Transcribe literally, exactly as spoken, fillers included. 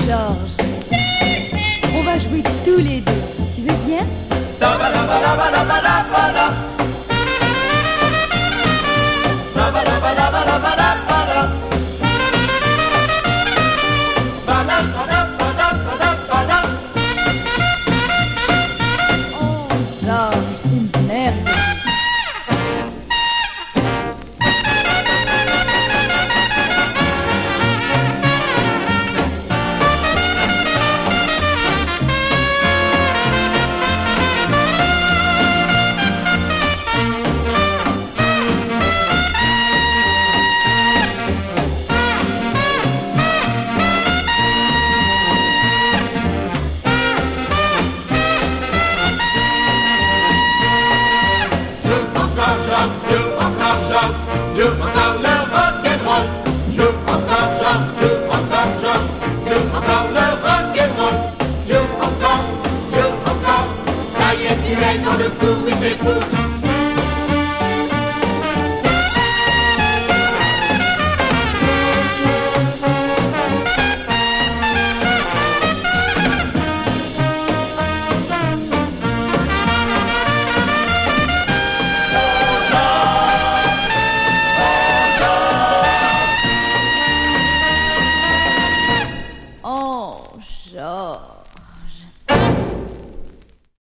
Georges, on va jouer tous les deux. Tu veux bien? Oh, Georges, c'est une merveille. Joue encore Jean, joue encore le rock'n'roll. Joue encore Jean, joue encore Jean, joue encore le rock'n'roll. Joue encore, joue encore, ça y est, tu es dans le coup, oui c'est fou. Oh, Georges.